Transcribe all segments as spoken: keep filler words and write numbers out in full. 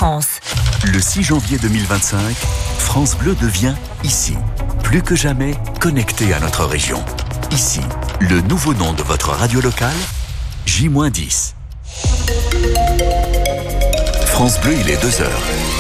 France. Le six janvier deux mille vingt-cinq, France Bleu devient ici, plus que jamais connecté à notre région. Ici, le nouveau nom de votre radio locale, J dix. France Bleu, il est deux heures.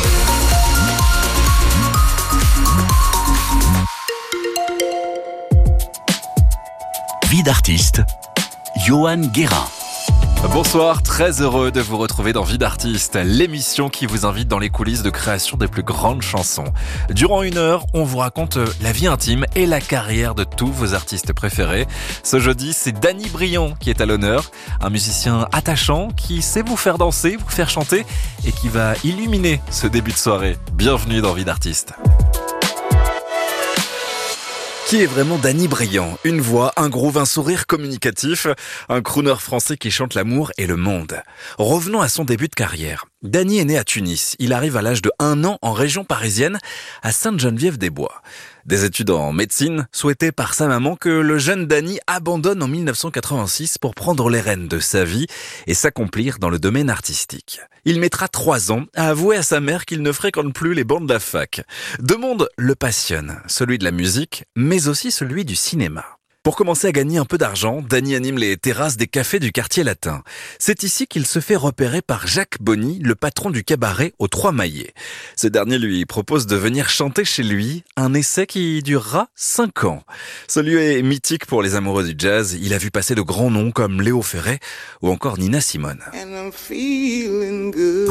Vie d'artiste, Johan Guérin. Bonsoir, très heureux de vous retrouver dans Vie d'artiste, l'émission qui vous invite dans les coulisses de création des plus grandes chansons. Durant une heure, on vous raconte la vie intime et la carrière de tous vos artistes préférés. Ce jeudi, c'est Danny Briand qui est à l'honneur, un musicien attachant qui sait vous faire danser, vous faire chanter et qui va illuminer ce début de soirée. Bienvenue dans Vie d'artiste. Qui est vraiment Danny Briand? Une voix, un groove, un sourire communicatif, un crooner français qui chante l'amour et le monde. Revenons à son début de carrière. Danny est né à Tunis. Il arrive à l'âge de un an en région parisienne, à Sainte-Geneviève-des-Bois. Des études en médecine souhaitées par sa maman que le jeune Danny abandonne en mille neuf cent quatre-vingt-six pour prendre les rênes de sa vie et s'accomplir dans le domaine artistique. Il mettra trois ans à avouer à sa mère qu'il ne fréquente plus les bancs de la fac. Deux mondes le passionnent, celui de la musique, mais aussi celui du cinéma. Pour commencer à gagner un peu d'argent, Danny anime les terrasses des cafés du quartier latin. C'est ici qu'il se fait repérer par Jacques Bonny, le patron du cabaret aux Trois Maillets. Ce dernier lui propose de venir chanter chez lui, un essai qui durera cinq ans. Ce lieu est mythique pour les amoureux du jazz. Il a vu passer de grands noms comme Léo Ferré ou encore Nina Simone. And I'm feeling good.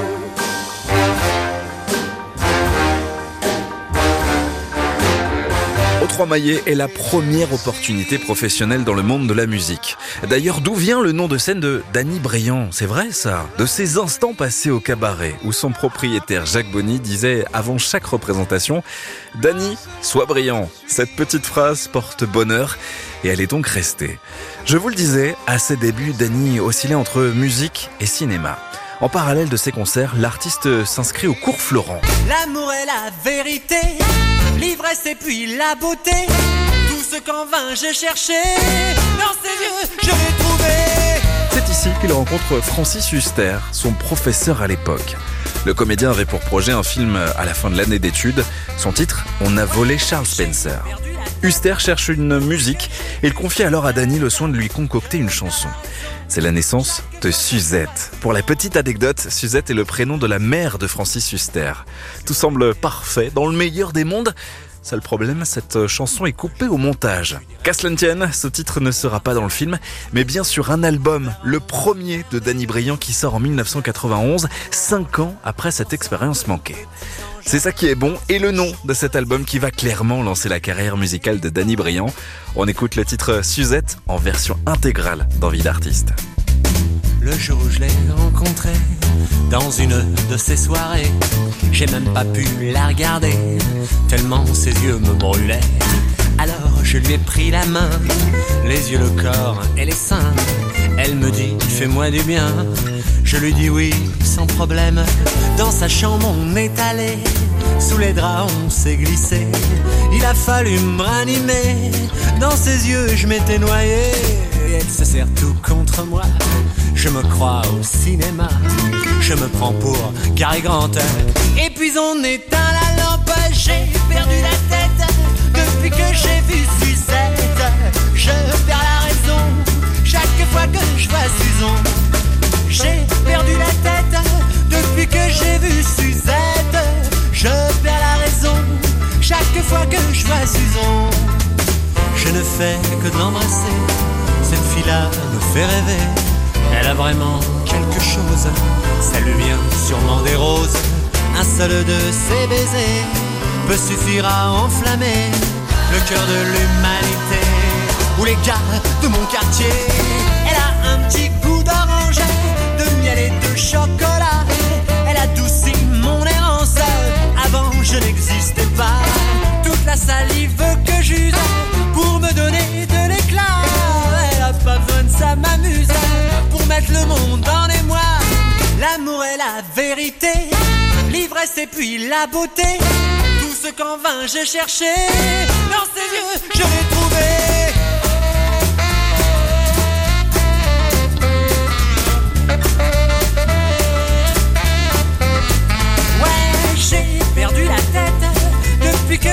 Aux Trois Maillets est la première opportunité professionnelle dans le monde de la musique. D'ailleurs, d'où vient le nom de scène de Danny Briand? C'est vrai ça? De ces instants passés au cabaret, où son propriétaire Jacques Bonny disait avant chaque représentation « Danny, sois brillant ». Cette petite phrase porte bonheur et elle est donc restée. Je vous le disais, à ses débuts, Danny oscillait entre musique et cinéma. En parallèle de ses concerts, l'artiste s'inscrit au Cours Florent. L'amour est la vérité, l'ivresse et puis la beauté. Tout ce qu'en vain je cherchais, dans ses yeux je l'ai trouvé. C'est ici qu'il rencontre Francis Huster, son professeur à l'époque. Le comédien avait pour projet un film à la fin de l'année d'études. Son titre, On a volé Charles Spencer. Huster cherche une musique et il confie alors à Danny le soin de lui concocter une chanson. C'est la naissance de Suzette. Pour la petite anecdote, Suzette est le prénom de la mère de Francis Huster. Tout semble parfait, dans le meilleur des mondes. Seul problème, cette chanson est coupée au montage. Qu'à cela ne tienne, ce titre ne sera pas dans le film, mais bien sur un album, le premier de Danny Briand qui sort en mille neuf cent quatre-vingt-onze, cinq ans après cette expérience manquée. C'est ça qui est bon, et le nom de cet album qui va clairement lancer la carrière musicale de Danny Briand. On écoute le titre Suzette en version intégrale dans Vie d'artiste. Le jour où je l'ai rencontrée, dans une de ces soirées, j'ai même pas pu la regarder, tellement ses yeux me brûlaient. Alors je lui ai pris la main, les yeux, le corps et les seins. Elle me dit, fais-moi du bien. Je lui dis oui, sans problème. Dans sa chambre on est allé, sous les draps on s'est glissé. Il a fallu me ranimer, dans ses yeux je m'étais noyé. Et elle se serre tout contre moi, je me crois au cinéma. Je me prends pour Cary Grant. Et puis on éteint la lampe, j'ai perdu la tête. Depuis que j'ai vu Suzette, je perds la raison. Chaque fois que je vois Suzon, j'ai perdu la tête. Depuis que j'ai vu Suzette, je perds la raison. Chaque fois que je vois Suzon, je ne fais que de l'embrasser. Cette fille-là me fait rêver. Elle a vraiment quelque chose, ça lui vient sûrement des roses. Un seul de ses baisers peut suffire à enflammer le cœur de l'humanité. Ou les gars de mon quartier, elle a un petit goût d'orange, de miel et de chocolat. Elle adoucit mon errance, avant je n'existais pas. Toute la salive que j'use pour me donner de l'éclat. Elle a pas besoin de ça, m'amuse pour mettre le monde en émoi. L'amour est la vérité, l'ivresse et puis la beauté. Tout ce qu'en vain je cherchais, dans ses yeux je l'ai trouvé.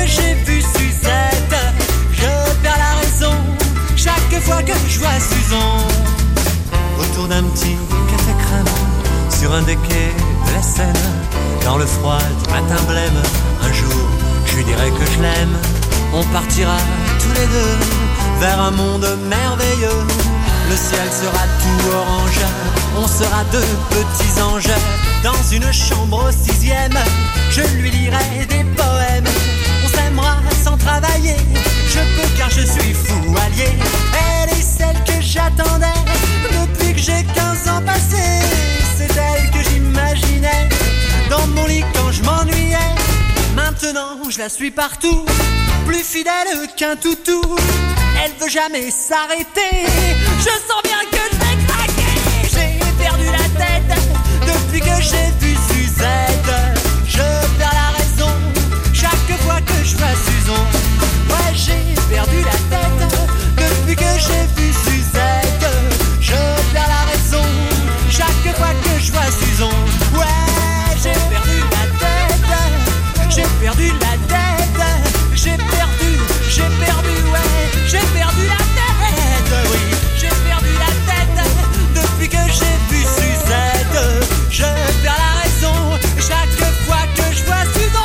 que j'ai vu Suzette, je perds la raison chaque fois que je vois Suzon. Autour d'un petit café crème, sur un des quais de la Seine, dans le froid du matin blême, un jour je lui dirai que je l'aime. On partira tous les deux vers un monde merveilleux. Le ciel sera tout orange, on sera deux petits anges. Dans une chambre au sixième, je lui lirai des poèmes. On s'aimera sans travailler, je peux car je suis fou allié. Elle est celle que j'attendais depuis que j'ai quinze ans passés. C'est elle que j'imaginais dans mon lit quand je m'ennuyais. Maintenant je la suis partout, plus fidèle qu'un toutou. Elle veut jamais s'arrêter, je sens bien que je vais craquer. J'ai perdu la tête depuis que j'ai vu Suzette. Je perds la raison chaque fois que je vois Suzon. Ouais, j'ai perdu la tête depuis que j'ai vu Suzette. Je perds la raison chaque fois que je vois Suzon. Ouais, j'ai perdu la tête, j'ai perdu la tête, j'ai perdu, j'ai perdu, ouais, j'ai perdu la tête, oui, j'ai perdu la tête depuis que j'ai vu Suzette. Je perds la raison chaque fois que je vois Suzon.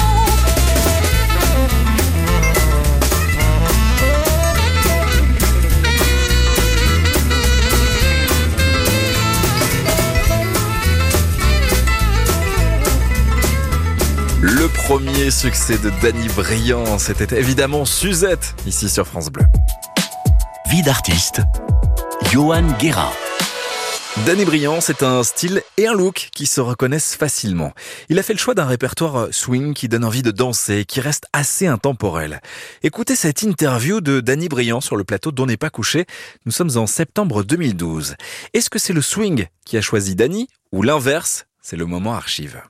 Le premier succès de Danny Briand, c'était évidemment Suzette, ici sur France Bleu. Vie d'artiste, Johan Guérin. Danny Briand, c'est un style et un look qui se reconnaissent facilement. Il a fait le choix d'un répertoire swing qui donne envie de danser, qui reste assez intemporel. Écoutez cette interview de Danny Briand sur le plateau d'On n'est pas couché. Nous sommes en septembre deux mille douze. Est-ce que c'est le swing qui a choisi Danny ou l'inverse? C'est le moment archive.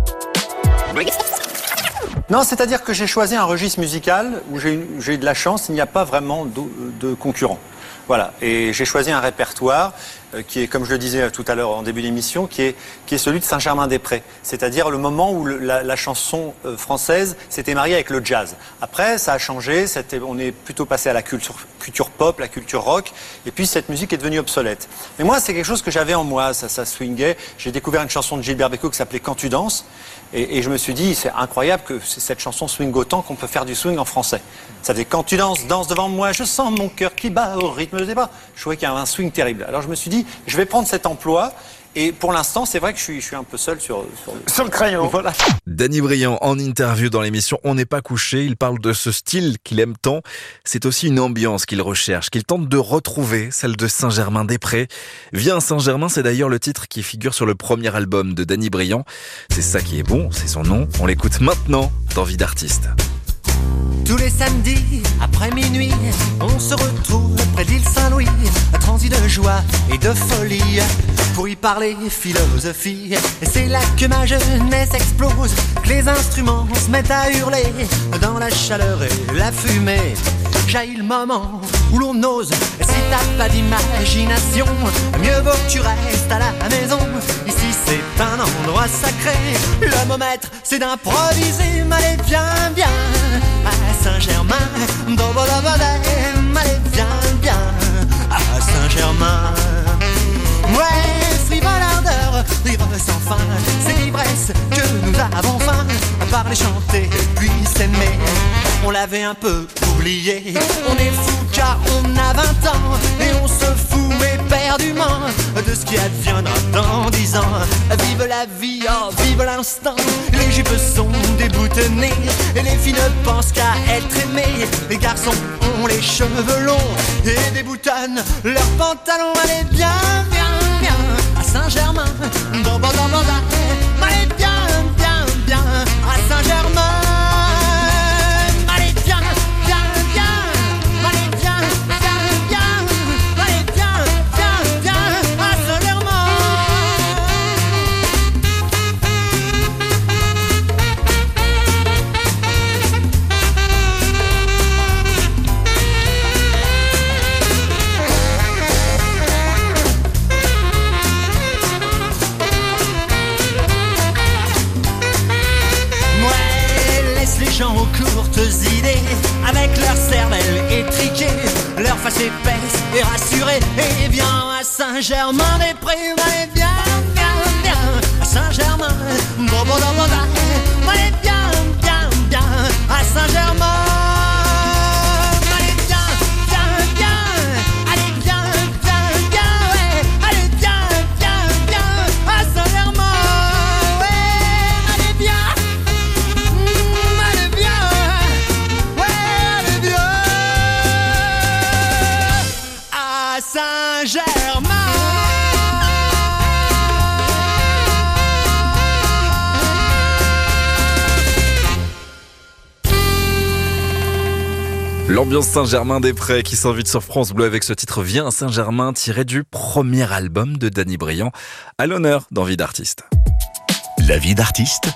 Non, c'est-à-dire que j'ai choisi un registre musical où j'ai eu, j'ai eu de la chance, il n'y a pas vraiment de, de concurrents. Voilà, et j'ai choisi un répertoire euh, qui est, comme je le disais tout à l'heure en début d'émission, qui est, qui est celui de Saint-Germain-des-Prés. C'est-à-dire le moment où le, la, la chanson euh, française s'était mariée avec le jazz. Après, ça a changé, c'était, on est plutôt passé à la culture, culture pop, la culture rock, et puis cette musique est devenue obsolète. Mais moi, c'est quelque chose que j'avais en moi, ça, ça swingait. J'ai découvert une chanson de Gilbert Bécaud qui s'appelait « Quand tu danses ». Et, et je me suis dit, c'est incroyable que cette chanson swing autant qu'on peut faire du swing en français. Ça faisait quand tu danses, danse devant moi, je sens mon cœur qui bat au rythme des pas. Je trouvais qu'il y avait un swing terrible. Alors je me suis dit, je vais prendre cet emploi. Et pour l'instant, c'est vrai que je suis, je suis un peu seul sur, sur, le... sur le crayon. Voilà. Danny Briand en interview dans l'émission On n'est pas couché. Il parle de ce style qu'il aime tant. C'est aussi une ambiance qu'il recherche, qu'il tente de retrouver, celle de Saint-Germain-des-Prés. Viens Saint-Germain, c'est d'ailleurs le titre qui figure sur le premier album de Danny Briand. C'est ça qui est bon, c'est son nom. On l'écoute maintenant dans Vie d'artiste. Tous les samedis, après minuit, on se retrouve près de l'île Saint-Louis, transi de joie et de folie, pour y parler philosophie. Et c'est là que ma jeunesse explose, que les instruments se mettent à hurler, dans la chaleur et la fumée. Jaillit le moment où l'on ose, et si t'as pas d'imagination, mieux vaut que tu restes à la maison. Ici c'est un endroit sacré, le mot maître c'est d'improviser. Allez viens, viens à Saint-Germain, allez viens, viens à Saint-Germain. Ouais, frivole ardeur, rire sans fin, c'est l'ivresse que nous avons faim, à parler, chanter, puis s'aimer. On l'avait un peu oublié, on est fou car on a vingt ans, et on se fout éperdument de ce qui adviendra dans dix ans. Vive la vie, oh vive l'instant, les jupes sont déboutonnées, et les filles ne pensent qu'à être aimées. Les garçons ont les cheveux longs, et déboutonnent leurs pantalons. Allez bien, bien, bien à Saint-Germain, dans dans dans dans. Allez bien, bien, bien à Saint-Germain. gens aux courtes idées, avec leur cervelle étriquée, leur face épaisse et rassurée. Et viens à Saint-Germain-des-Prés, allez viens, viens, viens, à Saint-Germain, bon, bon, bon, bon, allez viens, viens, viens, à Saint-Germain. L'ambiance Saint-Germain-des-Prés qui s'invite sur France Bleu avec ce titre Viens à Saint-Germain tiré du premier album de Danny Briand à l'honneur dans Vie d'artiste. La vie d'artiste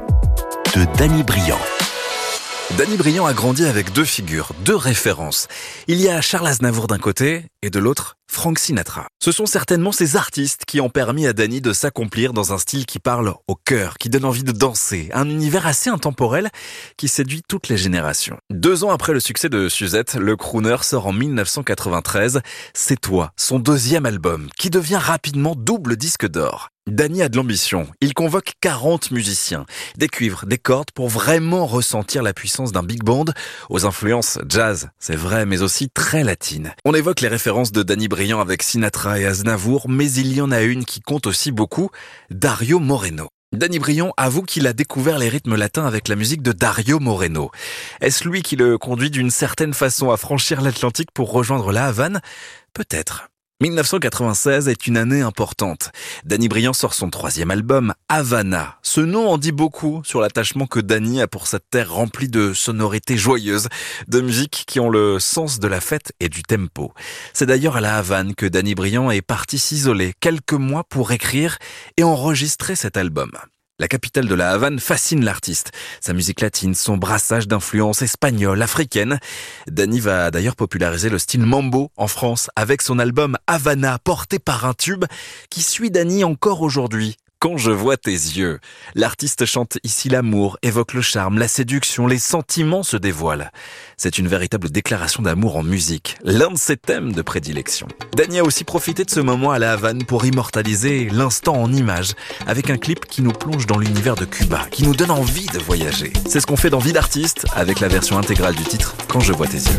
de Danny Briand. Danny Briand a grandi avec deux figures, deux références. Il y a Charles Aznavour d'un côté et de l'autre Frank Sinatra. Ce sont certainement ces artistes qui ont permis à Danny de s'accomplir dans un style qui parle au cœur, qui donne envie de danser, un univers assez intemporel qui séduit toutes les générations. Deux ans après le succès de Suzette, le crooner sort en dix-neuf cent quatre-vingt-treize C'est toi, son deuxième album, qui devient rapidement double disque d'or. Danny a de l'ambition. Il convoque quarante musiciens, des cuivres, des cordes pour vraiment ressentir la puissance d'un big band aux influences jazz, c'est vrai, mais aussi très latines. On évoque les références de Danny Briand avec Sinatra et Aznavour, mais il y en a une qui compte aussi beaucoup, Dario Moreno. Danny Briand avoue qu'il a découvert les rythmes latins avec la musique de Dario Moreno. Est-ce lui qui le conduit d'une certaine façon à franchir l'Atlantique pour rejoindre la Havane ? Peut-être. dix-neuf cent quatre-vingt-seize est une année importante. Danny Briand sort son troisième album, Havana. Ce nom en dit beaucoup sur l'attachement que Danny a pour cette terre remplie de sonorités joyeuses, de musiques qui ont le sens de la fête et du tempo. C'est d'ailleurs à la Havane que Danny Briand est parti s'isoler quelques mois pour écrire et enregistrer cet album. La capitale de la Havane fascine l'artiste. Sa musique latine, son brassage d'influences espagnoles, africaines. Danny va d'ailleurs populariser le style mambo en France avec son album Havana, porté par un tube qui suit Danny encore aujourd'hui. Quand je vois tes yeux. L'artiste chante ici l'amour, évoque le charme, la séduction, les sentiments se dévoilent. C'est une véritable déclaration d'amour en musique, l'un de ses thèmes de prédilection. Danny a aussi profité de ce moment à la Havane pour immortaliser l'instant en images, avec un clip qui nous plonge dans l'univers de Cuba, qui nous donne envie de voyager. C'est ce qu'on fait dans Vie d'artiste, avec la version intégrale du titre Quand je vois tes yeux.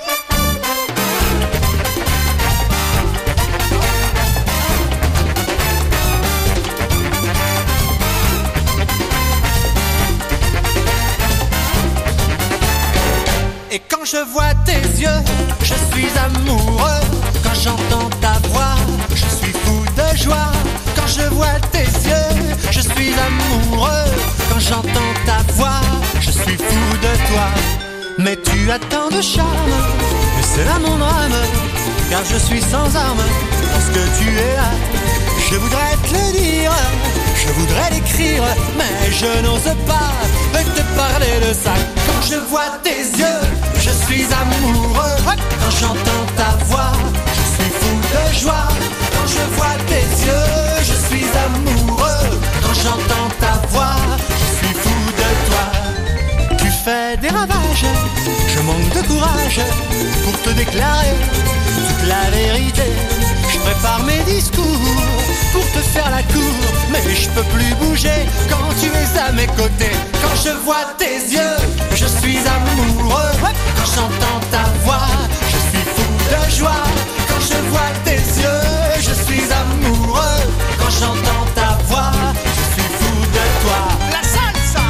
Et quand je vois tes yeux, je suis amoureux. Quand j'entends ta voix, je suis fou de joie. Quand je vois tes yeux, je suis amoureux. Quand j'entends ta voix, je suis fou de toi. Mais tu as tant de charme, et c'est là mon drame. Car je suis sans armes, parce que tu es là. Je voudrais te le dire, je voudrais l'écrire, mais je n'ose pas te parler de ça. Quand je vois tes yeux, je suis amoureux. Quand j'entends ta voix, je suis fou de joie. Quand je vois tes yeux, je suis amoureux. Quand j'entends ta voix, je suis fou de toi. Tu fais des ravages, je manque de courage pour te déclarer toute la vérité. Je prépare mes discours pour te faire la cour, mais je peux plus bouger quand tu es à mes côtés. Quand je vois tes yeux, je suis amoureux. Quand j'entends ta voix, je suis fou de joie. Quand je vois tes yeux, je suis amoureux. Quand j'entends ta voix, je suis fou de toi. La salsa,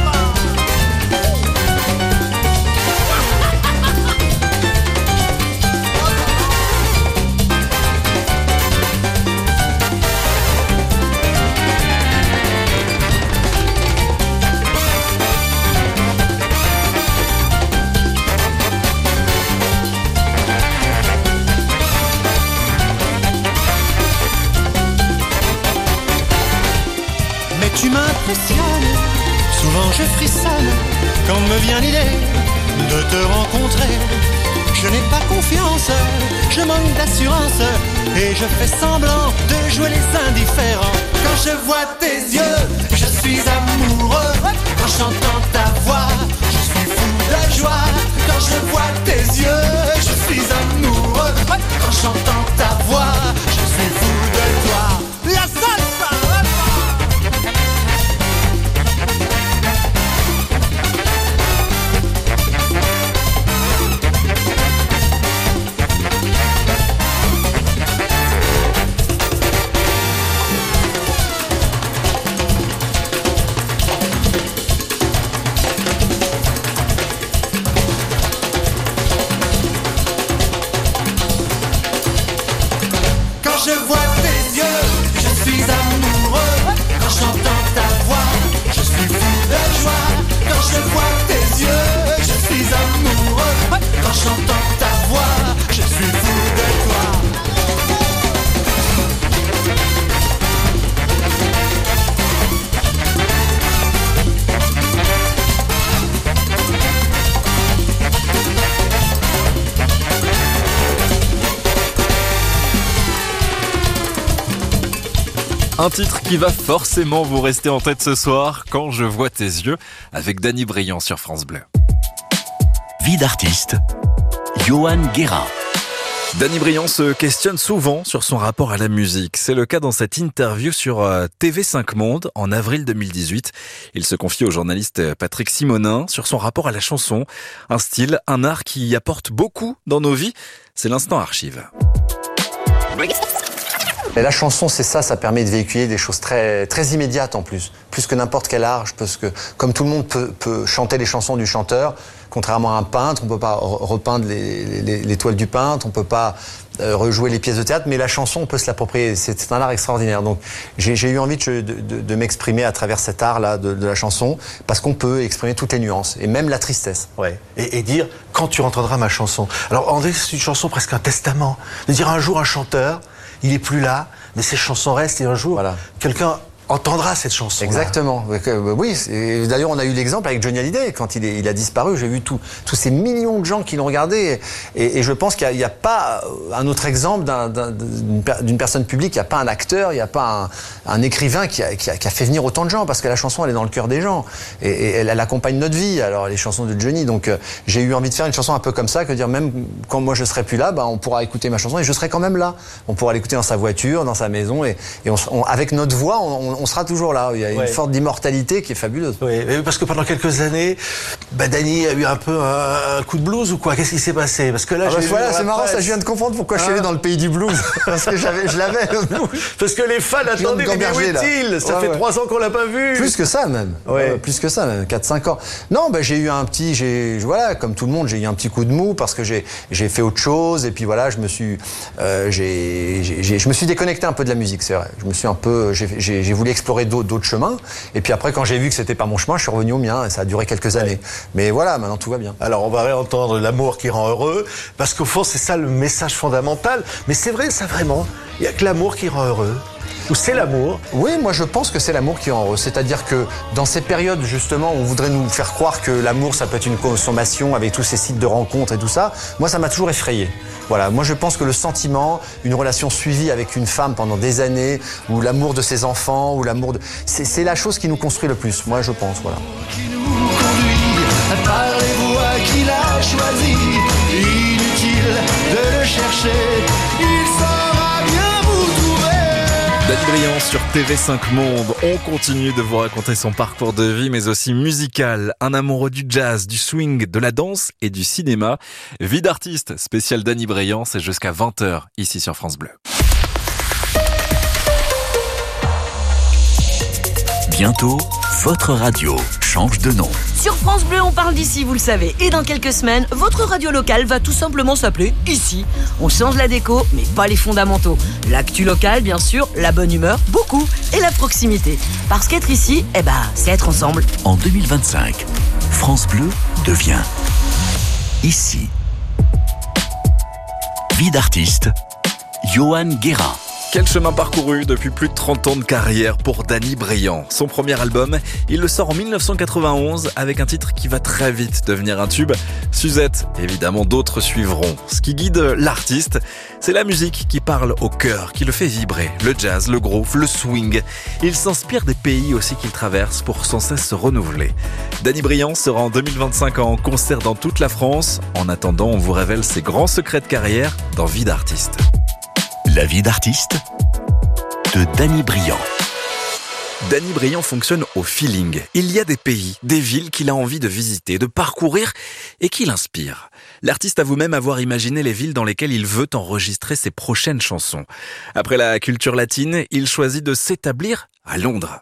tu m'impressionnes, souvent je frissonne quand me vient l'idée de te rencontrer. Je n'ai pas confiance, je manque d'assurance et je fais semblant de jouer les indifférents. Quand je vois tes yeux, je suis amoureux. Quand j'entends ta voix, je Un titre qui va forcément vous rester en tête ce soir, Quand je vois tes yeux, avec Danny Briand sur France Bleu. Vie d'artiste, Johan Guérin. Danny Briand se questionne souvent sur son rapport à la musique. C'est le cas dans cette interview sur T V cinq Monde en avril deux mille dix-huit. Il se confie au journaliste Patrick Simonin sur son rapport à la chanson. Un style, un art qui apporte beaucoup dans nos vies. C'est l'instant archive. Et la chanson, c'est ça, ça permet de véhiculer des choses très, très immédiates en plus. Plus que n'importe quel art, parce que comme tout le monde peut, peut chanter les chansons du chanteur, contrairement à un peintre, on peut pas repeindre les, les, les toiles du peintre, on peut pas euh, rejouer les pièces de théâtre, mais la chanson, on peut se l'approprier. C'est, c'est un art extraordinaire. Donc j'ai, j'ai eu envie de, de, de, de m'exprimer à travers cet art-là de, de la chanson, parce qu'on peut exprimer toutes les nuances, et même la tristesse. Ouais. Et, et dire, quand tu entendras ma chanson. Alors, André, c'est une chanson presque un testament. De dire un jour un chanteur, il est plus là, mais ses chansons restent, et un jour, voilà, quelqu'un entendra cette chanson. Exactement. Oui, et d'ailleurs, on a eu l'exemple avec Johnny Hallyday. Quand il, est, il a disparu, j'ai vu tout, tous ces millions de gens qui l'ont regardé. Et, et je pense qu'il n'y a, a pas un autre exemple d'un, d'un, d'une, d'une personne publique. Il n'y a pas un acteur, il n'y a pas un, un écrivain qui a, qui, a, qui a fait venir autant de gens. Parce que la chanson, elle est dans le cœur des gens. Et, et elle, elle accompagne notre vie. Alors, les chansons de Johnny. Donc, euh, j'ai eu envie de faire une chanson un peu comme ça, que dire même quand moi je serai plus là, bah, on pourra écouter ma chanson et je serai quand même là. On pourra l'écouter dans sa voiture, dans sa maison. Et, et on, on, avec notre voix, on, on on sera toujours là. Il y a une ouais. forme d'immortalité qui est fabuleuse. Oui, parce que pendant quelques années, bah Danny a eu un peu un, un coup de blues ou quoi? Qu'est-ce qui s'est passé? Parce que là, ah bah j'ai voilà, c'est marrant, ça, je viens de comprendre pourquoi ah. je suis allé dans le pays du blues. Parce que j'avais, je l'avais le blues. Parce que les fans attendaient, mais où est-il? Ça ouais, fait ouais. trois ans qu'on l'a pas vu. Plus que ça même. Ouais. Euh, plus que ça même, quatre cinq ans. Non, bah j'ai eu un petit, j'ai, voilà, comme tout le monde, j'ai eu un petit coup de mou parce que j'ai, j'ai fait autre chose et puis voilà, je me suis, euh, j'ai, j'ai, je me suis déconnecté un peu de la musique, c'est vrai. Je me suis un peu, j'ai, j'ai, j'ai voulu explorer d'autres, d'autres chemins. Et puis après, quand j'ai vu que c'était pas mon chemin, je suis revenu au mien et ça a duré quelques années. Ouais. Mais voilà, maintenant tout va bien. Alors on va réentendre l'amour qui rend heureux, parce qu'au fond c'est ça le message fondamental. Mais c'est vrai, ça vraiment, il y a que l'amour qui rend heureux. Ou c'est l'amour? Oui, moi je pense que c'est l'amour qui rend heureux. C'est-à-dire que dans ces périodes justement où on voudrait nous faire croire que l'amour ça peut être une consommation avec tous ces sites de rencontres et tout ça, moi ça m'a toujours effrayé. Voilà, moi je pense que le sentiment, une relation suivie avec une femme pendant des années, ou l'amour de ses enfants, ou l'amour de... C'est, c'est la chose qui nous construit le plus, moi je pense, voilà. Qui nous conduit par les voies qu'il a choisies, inutile de le chercher, il saura bien vous trouver. Danny Briand sur T V cinq Monde. On continue de vous raconter son parcours de vie, mais aussi musical. Un amoureux du jazz, du swing, de la danse et du cinéma. Vie d'artiste, spécial Danny Briand, c'est jusqu'à vingt heures, ici sur France Bleu. Bientôt, votre radio change de nom. Sur France Bleu, on parle d'ici, vous le savez. Et dans quelques semaines, votre radio locale va tout simplement s'appeler Ici. On change la déco, mais pas les fondamentaux. L'actu locale, bien sûr, la bonne humeur, beaucoup, et la proximité. Parce qu'être ici, eh ben, c'est être ensemble. En deux mille vingt-cinq, France Bleu devient Ici. Vie d'artiste, Johan Guérin. Quel chemin parcouru depuis plus de trente ans de carrière pour Danny Briand. Son premier album, il le sort en dix-neuf cent quatre-vingt-onze avec un titre qui va très vite devenir un tube. Suzette, évidemment d'autres suivront. Ce qui guide l'artiste, c'est la musique qui parle au cœur, qui le fait vibrer. Le jazz, le groove, le swing. Il s'inspire des pays aussi qu'il traverse pour sans cesse se renouveler. Danny Briand sera en deux mille vingt-cinq en concert dans toute la France. En attendant, on vous révèle ses grands secrets de carrière dans Vie d'artiste. La vie d'artiste de Danny Briand. Danny Briand fonctionne au feeling. Il y a des pays, des villes qu'il a envie de visiter, de parcourir et qui l'inspirent. L'artiste avoue même avoir imaginé les villes dans lesquelles il veut enregistrer ses prochaines chansons. Après la culture latine, il choisit de s'établir à Londres.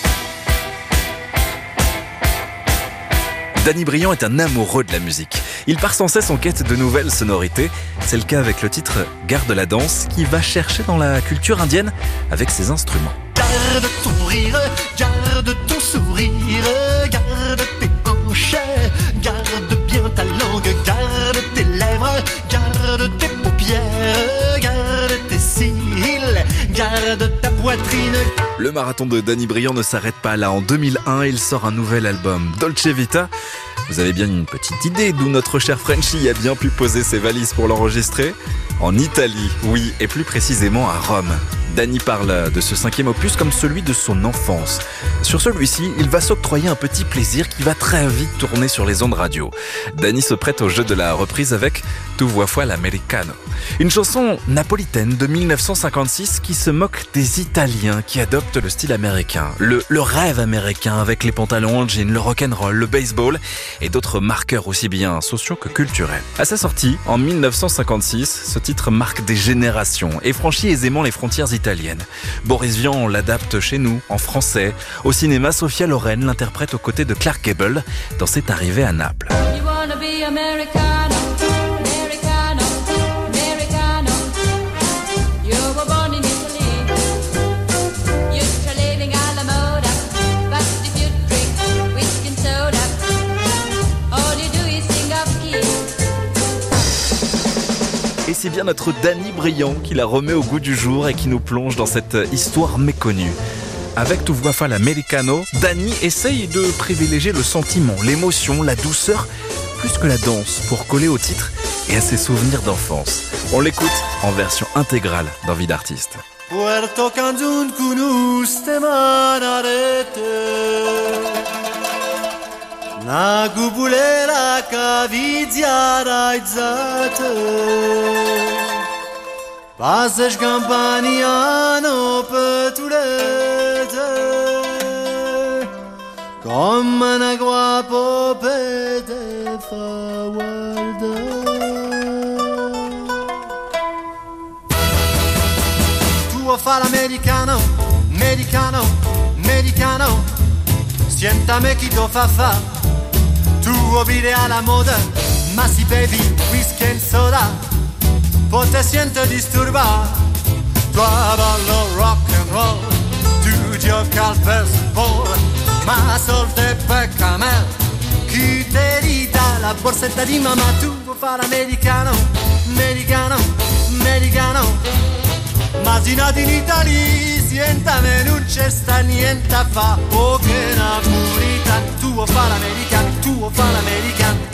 Danny Briand est un amoureux de la musique. Il part sans cesse en quête de nouvelles sonorités. C'est le cas avec le titre « Garde la danse » qui va chercher dans la culture indienne avec ses instruments. Garde ton rire, garde ton sourire, garde tes hanches, garde bien ta langue, garde tes lèvres, garde tes paupières, garde tes cils, garde ta poitrine. Le marathon de Danny Briand ne s'arrête pas là. En deux mille un, il sort un nouvel album, Dolce Vita. Vous avez bien une petite idée d'où notre cher Frenchy a bien pu poser ses valises pour l'enregistrer? En Italie, oui, et plus précisément à Rome. Danny parle de ce cinquième opus comme celui de son enfance. Sur celui-ci, il va s'octroyer un petit plaisir qui va très vite tourner sur les ondes radio. Danny se prête au jeu de la reprise avec Tu vois fois l'americano. Une chanson napolitaine de mille neuf cent cinquante-six qui se moque des Italiens qui adoptent le style américain. Le, le rêve américain avec les pantalons en jean, le rock'n'roll, le baseball et d'autres marqueurs aussi bien sociaux que culturels. À sa sortie, en mille neuf cent cinquante-six, ce titre marque des générations et franchit aisément les frontières italiennes. Boris Vian l'adapte chez nous, en français. Au cinéma, Sophia Loren l'interprète aux côtés de Clark Gable dans cette arrivée à Naples. Et c'est bien notre Danny Briand qui la remet au goût du jour et qui nous plonge dans cette histoire méconnue. Avec Tu vois fa l'americano, Danny essaye de privilégier le sentiment, l'émotion, la douceur, plus que la danse, pour coller au titre et à ses souvenirs d'enfance. On l'écoute en version intégrale dans Vie d'artiste. Puerto Cancun cunuste manarete Na cupulera cavizia raizzate Passage campaniano petulete Come una guapo pete fa guardare Tu fa l'americano, americano, americano Siéntame chi to fa fa Tu vive alla moda, ma si bevi whisky e soda Poi te siente disturba Tu ballo rock and roll Tu gioca al baseball Ma solte pecca me Chi te ridà la borsetta di mamma Tu fa l'americano, americano, americano Ma si nati in Italia, sientame non c'è sta niente a fa Oh che namorita, tuo fa l'americano, tuo fa l'americano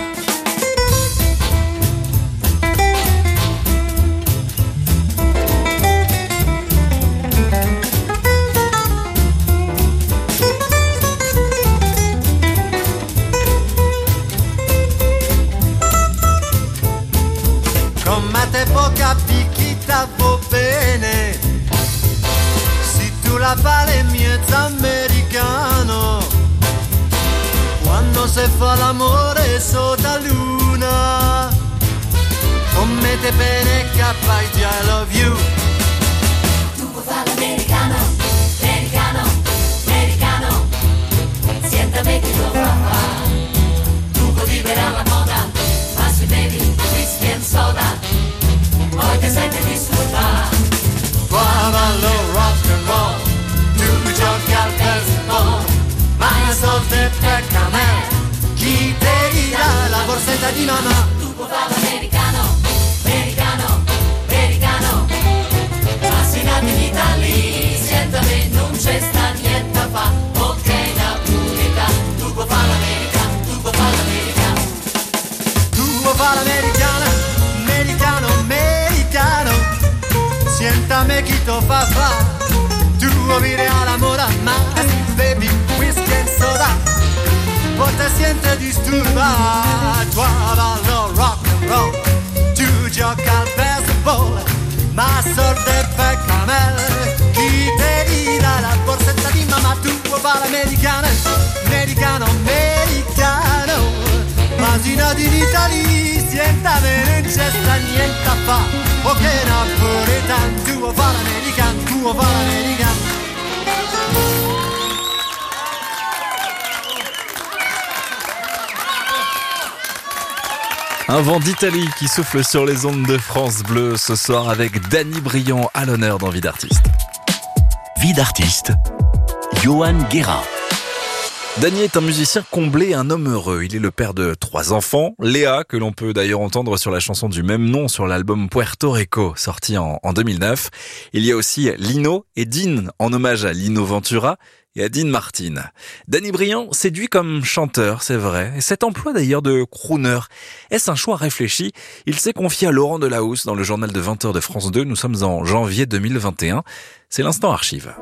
Come te poca picchita va bene Si tu la vale mezza americano Quando se fa l'amore sotto la luna Come te bene capai di I love you Tu puoi fare l'americano, americano, americano Siéntame che lo fa Tu puoi vivere alla moda Ma sui bevi, whisky e soda Poi ti senti disturbato Qua ballo rock and roll Tu giochi al baseball Ma a volte pecca me Chi te ridà la borsetta di mamma Tu puoi fare l'americano, americano, americano Ma si nati in Italia Siéntame non c'è sta niente a fa Ok napolità Tu puoi fare l'americano, tu puoi fare l'americano Tu puoi fare l'americano, americano, americano Siéntame chi to fa fa Tu vive alla moda ma baby whisky e soda Poi te siente disturba Tu ballo rock and roll Tu gioca al baseball Ma sorte pecca me Chi te ridà la borsetta di mamma Tu puoi fare l'americano, americano, americano Ma si nati in Italia Siéntame non c'è sta niente a fa O che napoletano Tu vuoi fare l'americano, tu vuoi fare l'americano Un vent d'Italie qui souffle sur les ondes de France Bleu ce soir avec Danny Briand à l'honneur dans Vie d'artiste. Vie d'artiste, Johan Guérin. Danny est un musicien comblé, un homme heureux. Il est le père de trois enfants. Léa, que l'on peut d'ailleurs entendre sur la chanson du même nom sur l'album Puerto Rico, sorti en, en deux mille neuf. Il y a aussi Lino et Dean, en hommage à Lino Ventura. et à Dean Martin. Danny Briand séduit comme chanteur, c'est vrai. Et cet emploi d'ailleurs de crooner, est-ce un choix réfléchi? Il s'est confié à Laurent Delahousse dans le journal de vingt heures de France deux. Nous sommes en janvier deux mille vingt et un. C'est l'instant archive.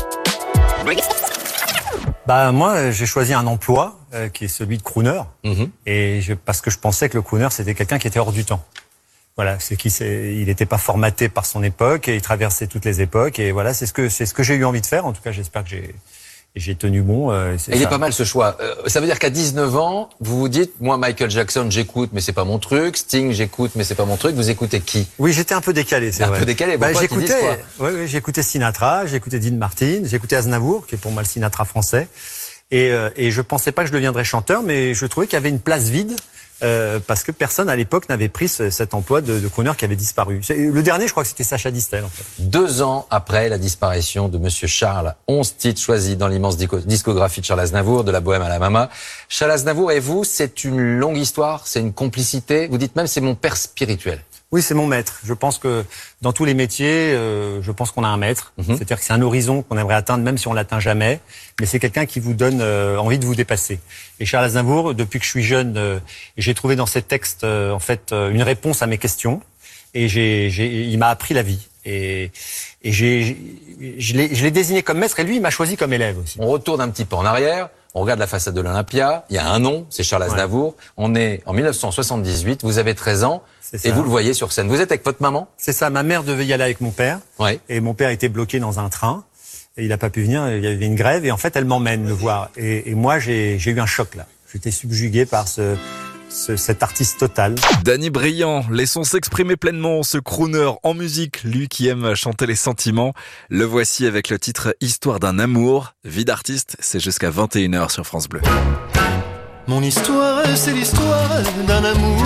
Bah moi, j'ai choisi un emploi euh, qui est celui de crooner, mmh. et je, parce que je pensais que le crooner c'était quelqu'un qui était hors du temps. Voilà, c'est qui, c'est, il n'était pas formaté par son époque et il traversait toutes les époques. Et voilà, c'est ce que c'est ce que j'ai eu envie de faire. En tout cas, j'espère que j'ai j'ai tenu bon. Euh, c'est et il est pas mal ce choix. Euh, ça veut dire qu'à dix-neuf ans, vous vous dites, moi Michael Jackson, j'écoute, mais c'est pas mon truc. Sting, j'écoute, mais c'est pas mon truc. Vous écoutez qui? Oui, j'étais un peu décalé, c'est un vrai. Un peu décalé. Bah, j'écoutais, oui, oui, j'écoutais Sinatra, j'écoutais Dean Martin, j'écoutais Aznavour, qui est pour moi le Sinatra français. Et, euh, et je pensais pas que je deviendrais chanteur, mais je trouvais qu'il y avait une place vide. Euh, parce que personne à l'époque n'avait pris ce, cet emploi de, de crooner qui avait disparu. Le dernier, je crois que c'était Sacha Distel. En fait. Deux ans après la disparition de Monsieur Charles, onze titres choisis dans l'immense discographie de Charles Aznavour, de la Bohème à la Mama. Charles Aznavour et vous, c'est une longue histoire, c'est une complicité. Vous dites même c'est mon père spirituel. Oui, c'est mon maître. Je pense que dans tous les métiers, euh, je pense qu'on a un maître. Mm-hmm. C'est-à-dire que c'est un horizon qu'on aimerait atteindre, même si on l'atteint jamais. Mais c'est quelqu'un qui vous donne euh, envie de vous dépasser. Et Charles Aznavour, depuis que je suis jeune, euh, j'ai trouvé dans ses textes euh, en fait euh, une réponse à mes questions. Et j'ai, j'ai, il m'a appris la vie. Et, et j'ai, je l'ai, je l'ai désigné comme maître. Et lui, il m'a choisi comme élève aussi. On retourne un petit peu en arrière. On regarde la façade de l'Olympia. Il y a un nom, c'est Charles Aznavour. Ouais. On est en mille neuf cent soixante-dix-huit. Vous avez treize ans. Et vous le voyez sur scène. Vous êtes avec votre maman? C'est ça. Ma mère devait y aller avec mon père. Ouais. Et mon père était bloqué dans un train. Et il n'a pas pu venir. Il y avait une grève. Et en fait, elle m'emmène le voir. Et, et moi, j'ai, j'ai eu un choc là. J'étais subjugué par ce, ce, cet artiste total. Danny Briand, laissons s'exprimer pleinement ce crooner en musique. Lui qui aime chanter les sentiments. Le voici avec le titre Histoire d'un amour. Vie d'artiste, c'est jusqu'à vingt et une heures sur France Bleu. Mon histoire, c'est l'histoire d'un amour.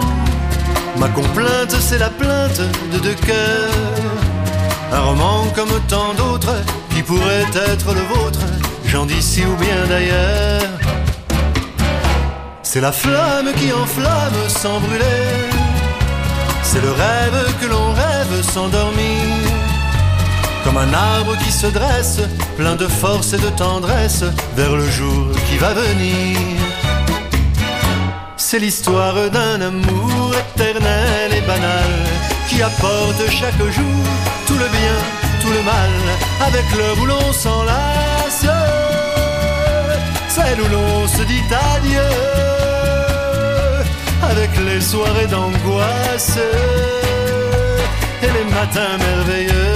Ma complainte, c'est la plainte de deux cœurs. Un roman comme tant d'autres qui pourrait être le vôtre, gens d'ici ou bien d'ailleurs. C'est la flamme qui enflamme sans brûler. C'est le rêve que l'on rêve sans dormir. Comme un arbre qui se dresse, plein de force et de tendresse, vers le jour qui va venir. C'est l'histoire d'un amour éternel et banal qui apporte chaque jour tout le bien, tout le mal, avec l'heure où l'on s'enlace, celle où l'on se dit adieu, avec les soirées d'angoisse et les matins merveilleux.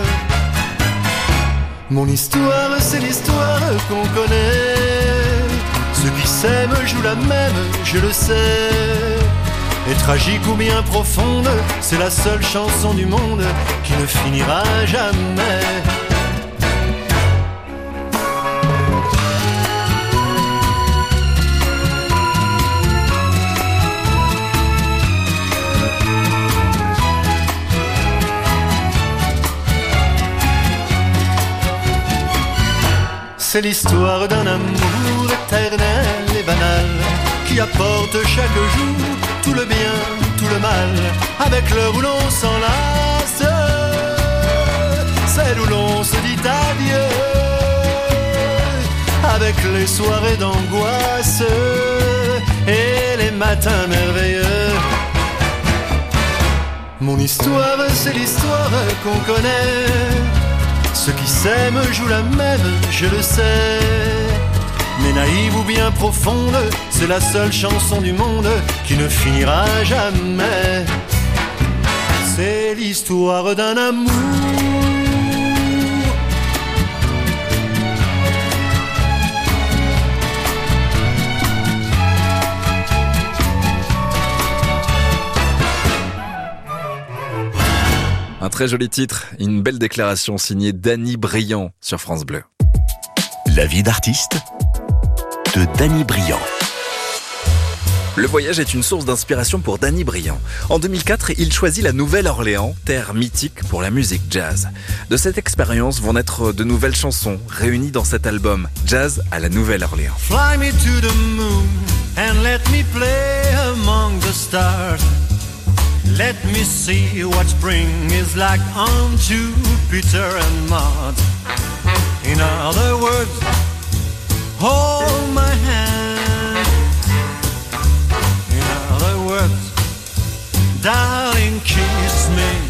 Mon histoire, c'est l'histoire qu'on connaît. Ceux qui s'aiment jouent la même, je le sais. Et tragique ou bien profonde, c'est la seule chanson du monde qui ne finira jamais. C'est l'histoire d'un amour éternel et banal qui apporte chaque jour tout le bien, tout le mal, avec l'heure où l'on s'enlace, celle où l'on se dit adieu, avec les soirées d'angoisse et les matins merveilleux. Mon histoire, c'est l'histoire qu'on connaît. Ceux qui s'aiment jouent la même, je le sais. Mais naïve ou bien profonde, c'est la seule chanson du monde qui ne finira jamais. C'est l'histoire d'un amour. Un très joli titre, une belle déclaration signée Danny Briand sur France Bleu. La vie d'artiste de Danny Briand. Le voyage est une source d'inspiration pour Danny Briand. En deux mille quatre, il choisit la Nouvelle-Orléans, terre mythique pour la musique jazz. De cette expérience vont naître de nouvelles chansons réunies dans cet album Jazz à la Nouvelle-Orléans. Fly me to the moon and let me play among the stars. Let me see what spring is like on Jupiter and Mars. In other words, hold my hand. In other words, darling, kiss me.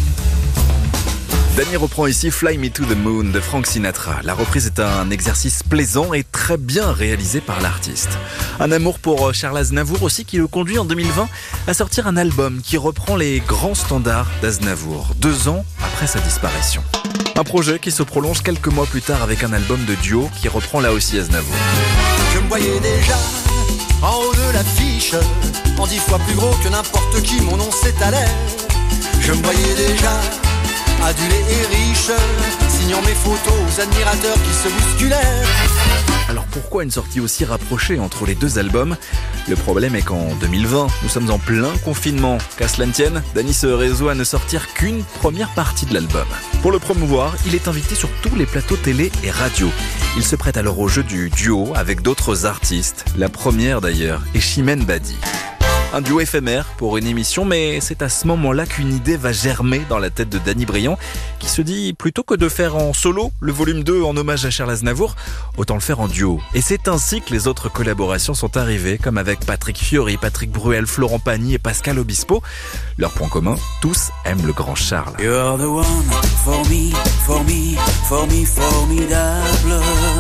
Danny reprend ici Fly Me to the Moon de Frank Sinatra. La reprise est un exercice plaisant et très bien réalisé par l'artiste. Un amour pour Charles Aznavour aussi qui le conduit en deux mille vingt à sortir un album qui reprend les grands standards d'Aznavour, deux ans après sa disparition. Un projet qui se prolonge quelques mois plus tard avec un album de duo qui reprend là aussi Aznavour. Je me voyais déjà en haut de l'affiche, en dix fois plus gros que n'importe qui, mon nom s'étalait. Je me voyais déjà adulé et riche, signant mes photos aux admirateurs qui se bousculaient. Alors pourquoi une sortie aussi rapprochée entre les deux albums ? Le problème est qu'en deux mille vingt, nous sommes en plein confinement. Qu'à cela ne tienne, Danny se résout à ne sortir qu'une première partie de l'album. Pour le promouvoir, il est invité sur tous les plateaux télé et radio. Il se prête alors au jeu du duo avec d'autres artistes. La première d'ailleurs est Chimène Badi. Un duo éphémère pour une émission, mais c'est à ce moment-là qu'une idée va germer dans la tête de Danny Briand, qui se dit, plutôt que de faire en solo le volume deux en hommage à Charles Aznavour, autant le faire en duo. Et c'est ainsi que les autres collaborations sont arrivées, comme avec Patrick Fiori, Patrick Bruel, Florent Pagny et Pascal Obispo. Leur point commun, tous aiment le grand Charles. You're the one for me, for me, for me, formidable.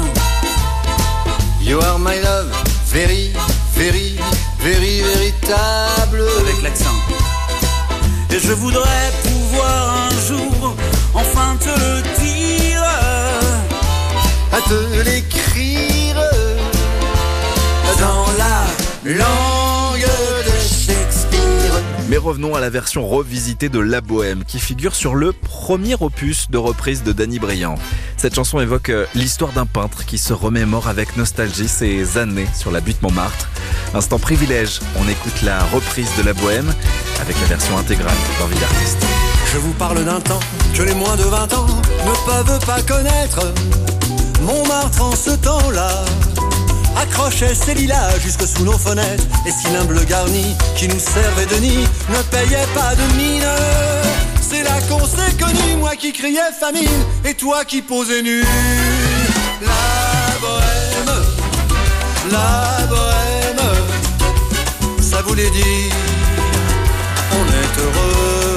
You are my love, very, very, very véritable. Avec l'accent. Et je voudrais pouvoir un jour enfin te le dire, à te l'écrire dans la langue de Shakespeare. Mais revenons à la version revisitée de La Bohème, qui figure sur le premier opus de reprise de Danny Briand. Cette chanson évoque l'histoire d'un peintre qui se remémore avec nostalgie ses années sur la butte Montmartre. Instant privilège, on écoute la reprise de La Bohème avec la version intégrale d'Envie d'artiste. Je vous parle d'un temps que les moins de vingt ans ne peuvent pas connaître. Montmartre en ce temps-là accrochait ses lilas jusque sous nos fenêtres. Et si l'humble garni qui nous servait de nid ne payait pas de mine, c'est là qu'on s'est connus, moi qui criais famine et toi qui posais nu. La bohème, la bohème, ça voulait dire on est heureux.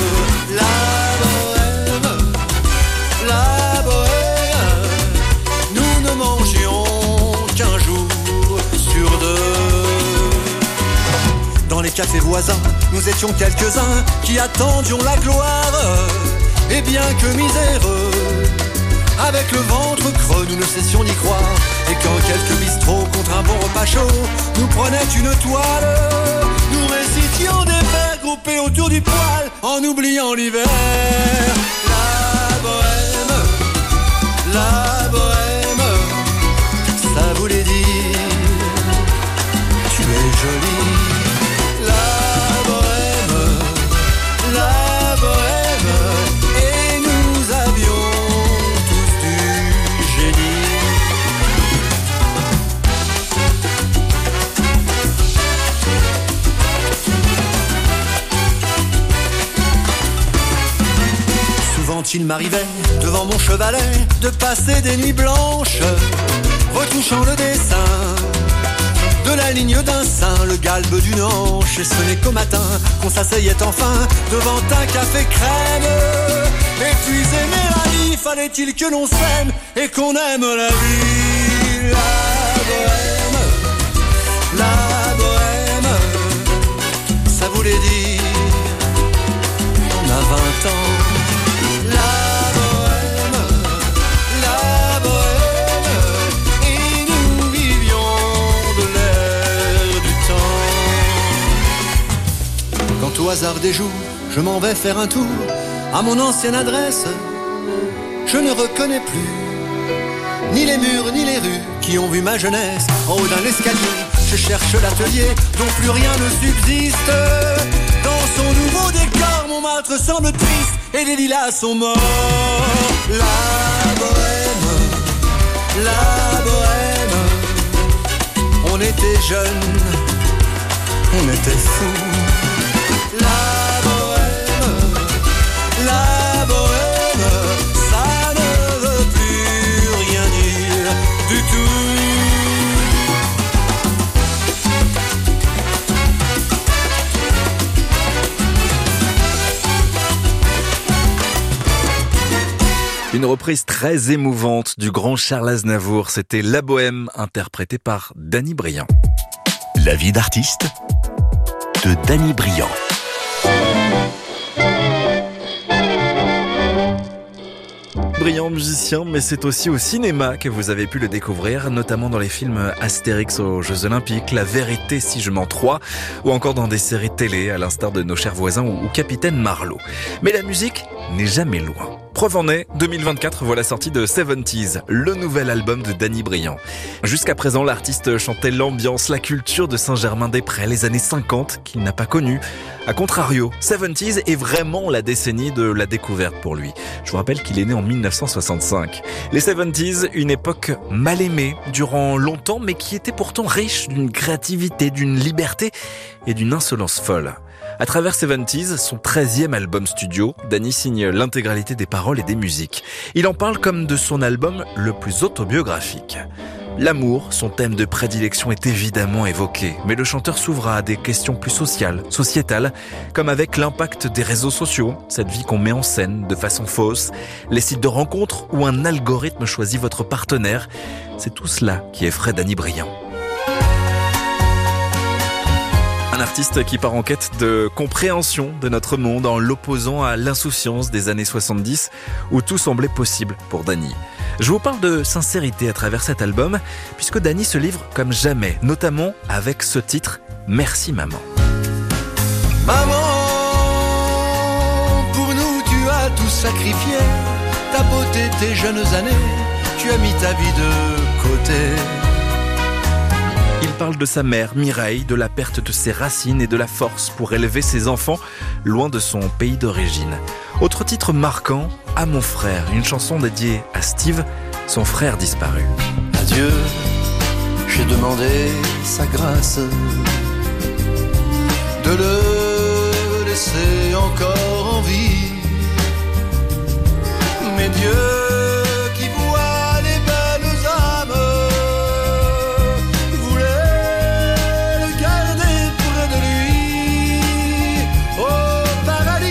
La bohème, la bohème, nous ne mangions qu'un jour sur deux. Dans les cafés voisins, nous étions quelques-uns qui attendions la gloire. Et bien que miséreux, avec le ventre creux, nous ne cessions d'y croire. Et quand quelques bistrots contre un bon repas chaud nous prenaient une toile, nous récitions des vers groupés autour du poêle en oubliant l'hiver. La bohème, la bohème, ça voulait dire tu es jolie. La bohème, la bohème, et nous avions tous du génie. Souvent il m'arrivait, devant mon chevalet, de passer des nuits blanches, retouchant le dessin de la ligne d'un sein, le galbe d'une hanche. Et ce n'est qu'au matin qu'on s'asseyait enfin devant un café crème. Et puis aimer la vie, fallait-il que l'on s'aime et qu'on aime la vie. La bohème, la bohème, ça voulait dire on a vingt ans. La bohème, la bohème, et nous vivions de l'air du temps. Quand au hasard des jours, je m'en vais faire un tour à mon ancienne adresse, je ne reconnais plus ni les murs ni les rues qui ont vu ma jeunesse. En haut d'un escalier, je cherche l'atelier dont plus rien ne subsiste. Dans son nouveau décor, Montmartre semble triste et les lilas sont morts. La bohème, la bohème, on était jeunes, on était fous. La bohème, la bohème, ça ne veut plus Une reprise très émouvante du grand Charles Aznavour. C'était La Bohème, interprétée par Danny Briand. La vie d'artiste de Danny Briand. Brillant musicien, mais c'est aussi au cinéma que vous avez pu le découvrir, notamment dans les films Astérix aux Jeux Olympiques, La Vérité si je m'en trois, ou encore dans des séries télé, à l'instar de Nos chers voisins ou Capitaine Marlowe. Mais la musique n'est jamais loin. Preuve en est, deux mille vingt-quatre voit la sortie de soixante-dix, le nouvel album de Danny Briand. Jusqu'à présent, l'artiste chantait l'ambiance, la culture de Saint-Germain-des-Prés, les années cinquante qu'il n'a pas connues. A contrario, soixante-dix est vraiment la décennie de la découverte pour lui. Je vous rappelle qu'il est né en mille neuf cent soixante-cinq. Les soixante-dix, une époque mal aimée durant longtemps, mais qui était pourtant riche d'une créativité, d'une liberté et d'une insolence folle. À travers soixante-dix, son treizième album studio, Danny signe l'intégralité des paroles et des musiques. Il en parle comme de son album le plus autobiographique. L'amour, son thème de prédilection, est évidemment évoqué, mais le chanteur s'ouvre à des questions plus sociales, sociétales, comme avec l'impact des réseaux sociaux, cette vie qu'on met en scène de façon fausse, les sites de rencontres où un algorithme choisit votre partenaire. C'est tout cela qui effraie Danny Briand. Un artiste qui part en quête de compréhension de notre monde en l'opposant à l'insouciance des années soixante-dix où tout semblait possible pour Danny. Je vous parle de sincérité à travers cet album puisque Danny se livre comme jamais, notamment avec ce titre « Merci maman ». Maman, pour nous tu as tout sacrifié, ta beauté, tes jeunes années, tu as mis ta vie de côté. Il parle de sa mère, Mireille, de la perte de ses racines et de la force pour élever ses enfants loin de son pays d'origine. Autre titre marquant, À mon frère, une chanson dédiée à Steve, son frère disparu. À Dieu, j'ai demandé sa grâce, de le laisser encore en vie. Mais Dieu qui voit les belles âmes voulait le garder près de lui au paradis.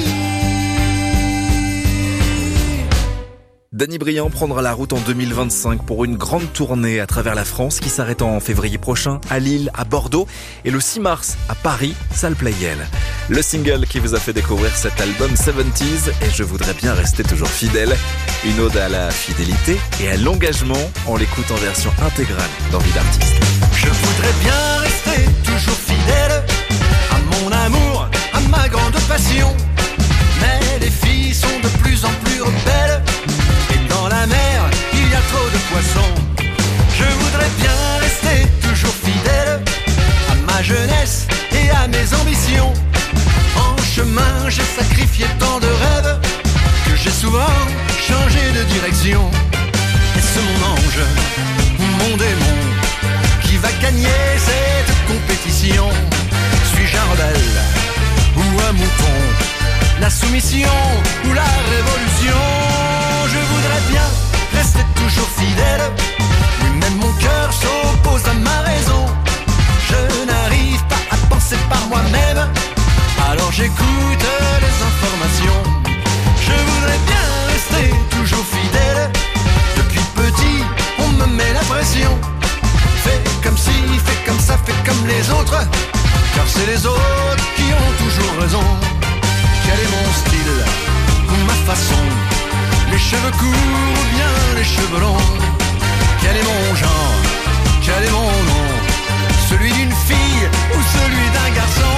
Danny Briand prendra la route en deux mille vingt-cinq pour une grande tournée à travers la France qui s'arrête en février prochain à Lille, à Bordeaux et le six mars à Paris, salle Playel. Le single qui vous a fait découvrir cet album soixante-dix et Je voudrais bien rester toujours fidèle. Une ode à la fidélité et à l'engagement. On l'écoute en version intégrale dans Vie d'artiste. Je voudrais bien rester toujours fidèle à mon amour, à ma grande passion. Mais les filles sont de plus en plus rebelles et dans la mer il y a trop de poissons. Je voudrais bien rester toujours fidèle à ma jeunesse et à mes ambitions. En chemin j'ai sacrifié tant de rêves que j'ai souvent changé de direction. Est-ce mon ange ou mon démon qui va gagner cette compétition? Suis-je un rebelle ou un mouton? La soumission ou la révolution? Je voudrais bien rester toujours fidèle. Oui, même mon cœur s'oppose à ma raison. Je n'arrive pas à penser par moi-même, alors j'écoute les informations. Je voudrais bien rester toujours fidèle. Depuis petit, on me met la pression. Fais comme ci, fais comme ça, fais comme les autres, car c'est les autres qui ont toujours raison. Quel est mon style ou ma façon? Les cheveux courts ou bien les cheveux longs? Quel est mon genre? Quel est mon nom? Celui d'une fille ou celui d'un garçon?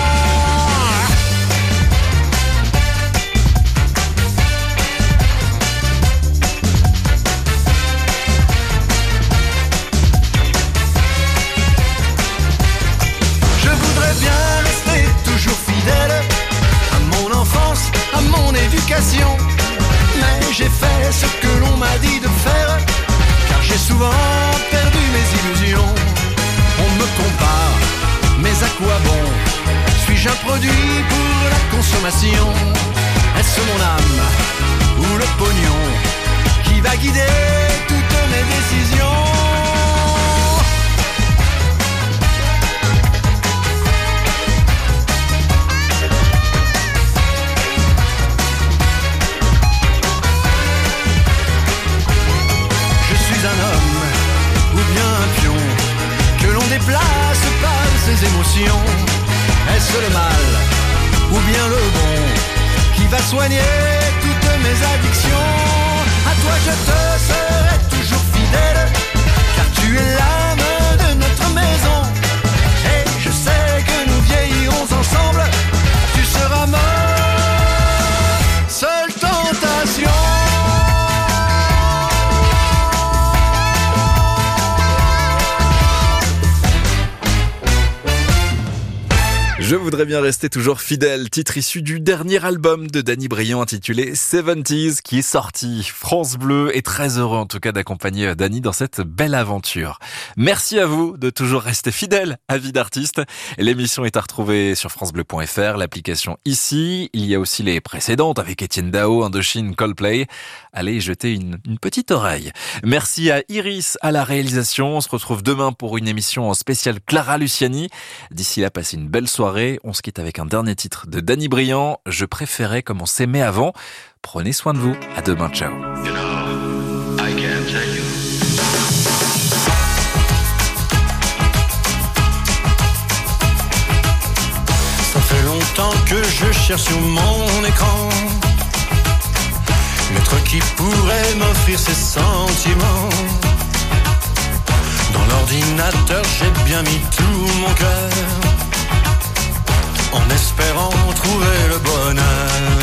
Je voudrais bien rester toujours fidèle à mon enfance, à mon éducation. Mais j'ai fait ce que l'on m'a dit de faire, car j'ai souvent perdu mes illusions. On me compare, mais à quoi bon? Suis-je un produit pour la consommation? Est-ce mon âme ou le pognon qui va guider toutes mes décisions? déplace pas ses émotions. Est-ce le mal ou bien le bon qui va soigner toutes mes addictions? À toi je te serai toujours fidèle, car tu es l'âme de notre maison. Et je sais que nous vieillirons ensemble, tu seras ma seule tentation. Je voudrais bien rester toujours fidèle, titre issu du dernier album de Danny Briand intitulé soixante-dix qui est sorti. France Bleu est très heureux en tout cas d'accompagner Danny dans cette belle aventure. Merci à vous de toujours rester fidèle à Vie d'artiste. L'émission est à retrouver sur francebleu point fr, l'application ici. Il y a aussi les précédentes avec Étienne Dao, Indochine, Coldplay. Allez jeter une, une petite oreille. Merci à Iris à la réalisation. On se retrouve demain pour une émission en spéciale Clara Luciani. D'ici là, passez une belle soirée. On se quitte avec un dernier titre de Danny Briand. Je préférais comme on s'aimait avant. Prenez soin de vous. À demain. Ciao. You know, I can't tell you. Ça fait longtemps que je cherche sur mon écran une lettre qui pourrait m'offrir ses sentiments. Dans l'ordinateur, j'ai bien mis tout mon cœur, en espérant trouver le bonheur.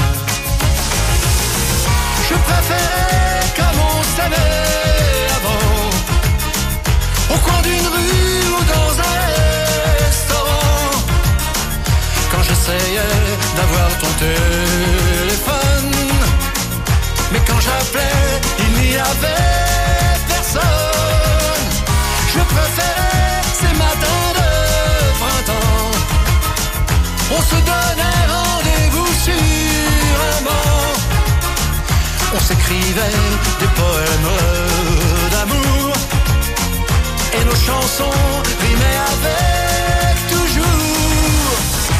Je préférais comme on s'aimait avant, au coin d'une rue ou dans un restaurant. Quand j'essayais d'avoir ton téléphone, mais quand j'appelais, il n'y avait personne. Je préférais ces matins de printemps, on se donnait rendez-vous sur un banc, on s'écrivait des poèmes d'amour, et nos chansons rimaient avec toujours.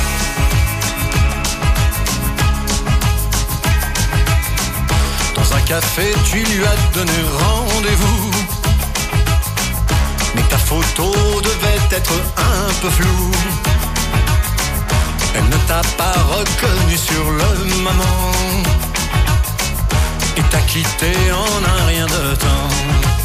Dans un café, tu lui as donné rendez-vous, mais ta photo devait être un peu floue. Elle ne t'a pas reconnu sur le moment et t'a quitté en un rien de temps.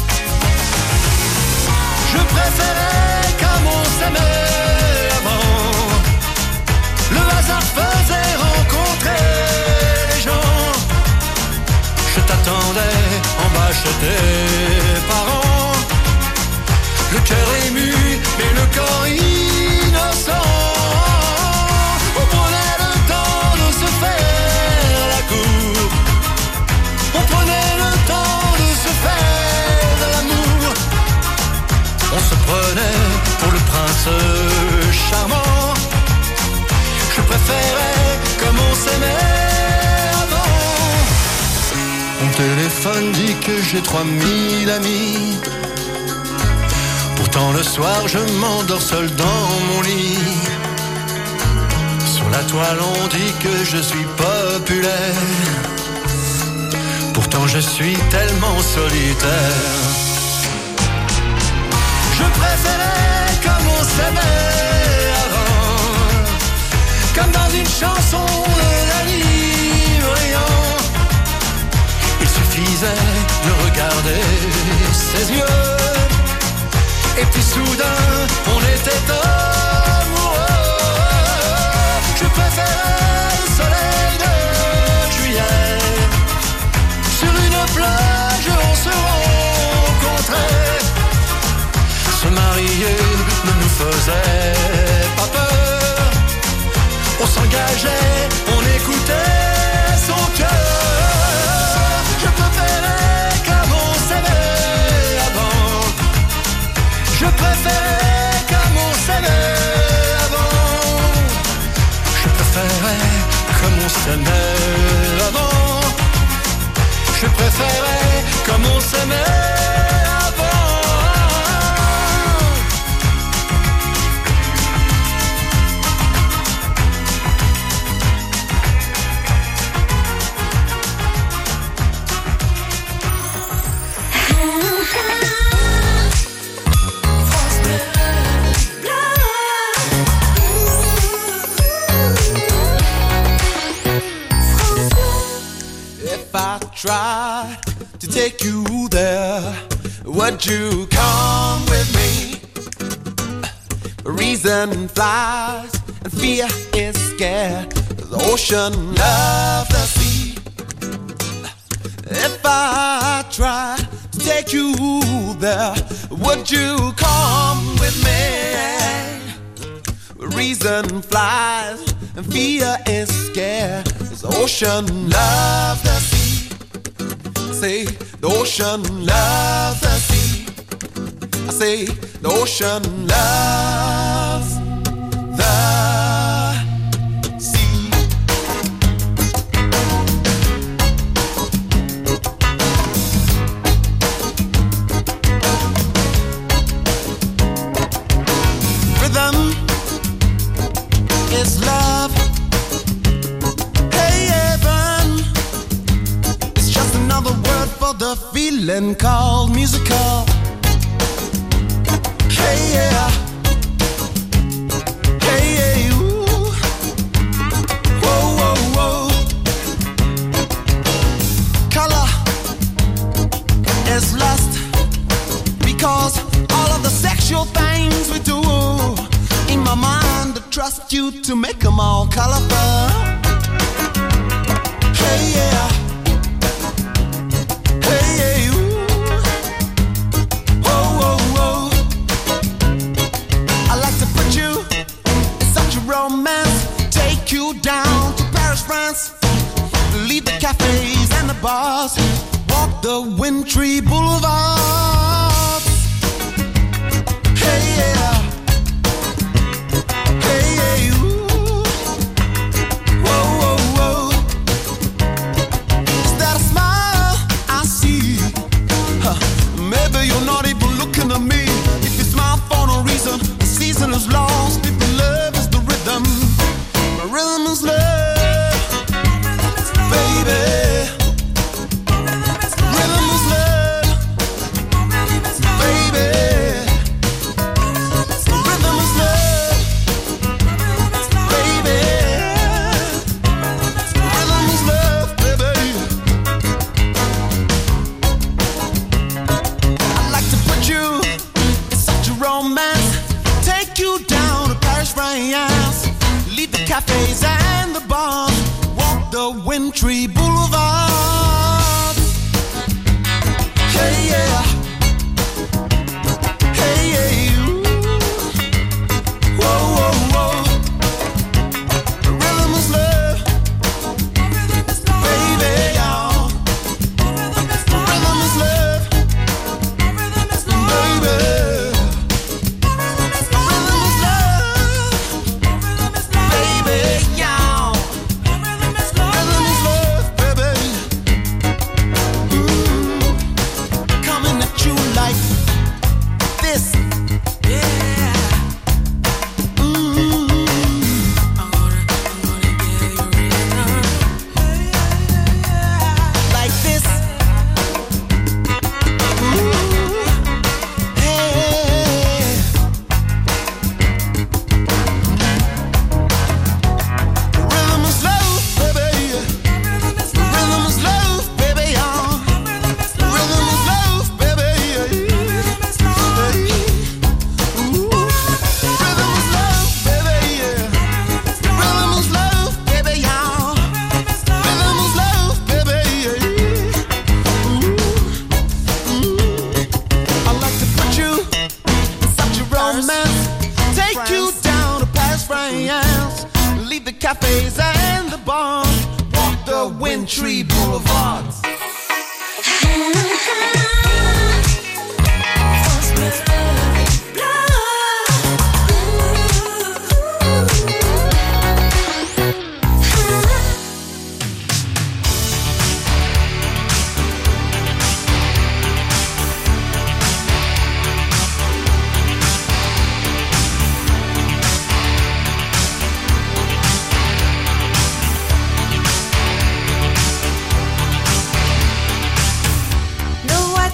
Je préférais comme on s'aimait avant, le hasard faisait rencontrer les gens. Je t'attendais en bas chez tes parents, le cœur ému mais le corps innocent. On prenait le temps de se faire la cour, on prenait le temps de se faire l'amour, on se prenait pour le prince charmant. Je préférais comme on s'aimait avant. Mon téléphone dit que j'ai trois mille amis, pourtant le soir je m'endors seul dans mon lit. Sur la toile on dit que je suis populaire, pourtant je suis tellement solitaire. Je préférais comme on s'aimait avant, comme dans une chanson de Danny Briand. Il suffisait de regarder ses yeux, et puis soudain on était amoureux. Je préférais le soleil de juillet, sur une plage on se rencontrait. Se marier ne nous faisait pas peur, on s'engageait, on écoutait son cœur. Je préférais comme on s'aimait avant, je préférais comme on s'aimait avant, je préférais comme on s'aimait avant, je préférais comme on s'aimait avant. France Bleu. tried to take you there, would you come with me? Reason flies and fear is scared. The ocean loves the sea. If I try to take you there, would you come with me? Reason flies and fear is scared. The ocean loves the sea. Say the ocean loves the sea. I say the ocean loves the sea. Rhythm is love. Hey, heaven, it's just another word for the feeling called musical. Hey, yeah. Hey, yeah, ooh. Whoa, whoa, whoa. Color is lust because all of the sexual things we do in my mind, I trust you to make them all colorful. Hey, yeah. Hey, yeah, ooh. Whoa, whoa, whoa. I like to put you in such a romance, take you down to Paris, France, leave the cafes and the bars, walk the wintry boulevards. Hey, yeah. Hey, yeah, ooh. Whoa, whoa, whoa. Is that a smile I see? Huh. Maybe you're not even looking at me. If you smile for no reason, the season is lost. If the love is the rhythm, my rhythm is love, baby. Rhythm is love, baby. Rhythm is love, baby. Rhythm is love, baby. I'd like to put you in such a romance, take you down to Paris, France, leave the cafes and the bars, walk the wintry boulevards. Hey, yeah. Hey, yeah, ooh. Whoa, whoa, whoa. Rhythm is love, baby, y'all. Rhythm is love, baby. Rhythm is love, baby, y'all. Rhythm is love, baby. Mm. Coming at you like this. Yeah. Mm. Like this. Ooh. Hey. Rhythm is love, baby. Rhythm is love, baby, y'all. Rhythm is love, baby. Ooh. Rhythm is love, baby. Rhythm is love, baby, y'all. Rhythm is love, baby. Ooh. I like to put you in such a romance, take you down to Paris, France, leave the cafes and the bars, walk the wintry boulevards. No, I